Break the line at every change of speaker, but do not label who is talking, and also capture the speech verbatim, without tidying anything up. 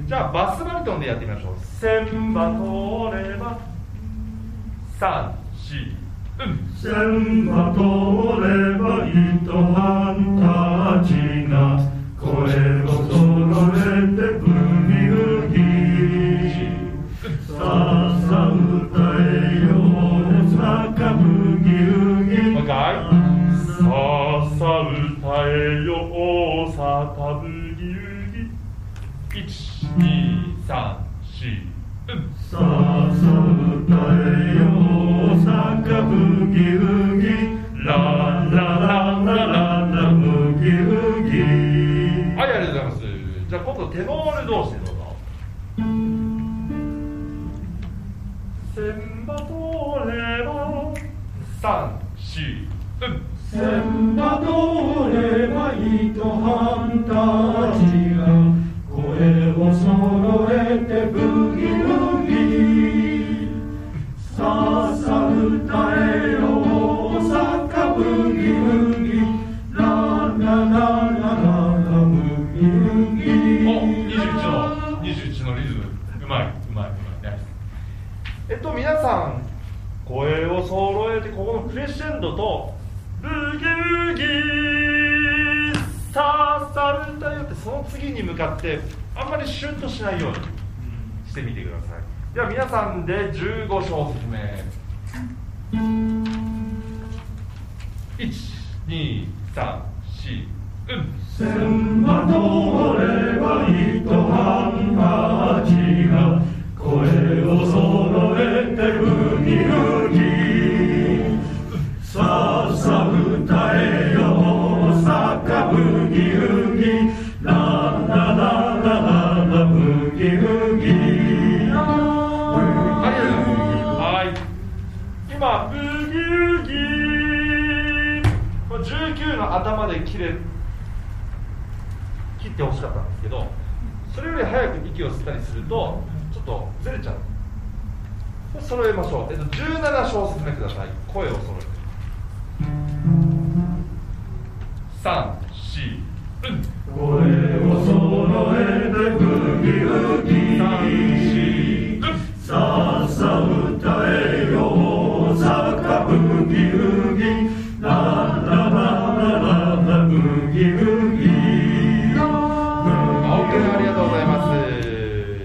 じゃあバスバリトンでやってみましょう。千羽通れば三四うん
千羽通れば糸半たちが声を揃えてブギウギさあさ歌えよ大阪ブギウギ
もう一回さあさ歌えよ大阪ブギウギいちにさんしうん
さあさ歌えよ大阪ブギウギララララララブギウギ。
はい、ありがとうございます。じゃあ今度テノール同士でどうぞ。千羽通れば三四うん
千羽通れば糸半たちが声を揃えてブギウギさあさ歌えよ大阪ブギウギララララララブギウギ。
お、にじゅういちのにじゅういちのリズムうまいうまいうまいね。えっと皆さん声を揃えてここのクレッシェンドとブギウギさあさ歌えよってその次に向かってあんまりシュッとしないようにしてみてください。では皆さんでじゅうご小節目いちにさんしうん
千羽通れば糸半たちが声を揃えてブギウギさあさ歌えよ大阪ブギウギララララララブギウギ。
はい、今ブギウギじゅうきゅうの頭で切れ切ってほしかったんですけど、それより早く息を吸ったりするとちょっとずれちゃう。揃えましょう。えっとじゅうなな小節目ください。声を揃えてさんしうん
声を揃えてブギウギ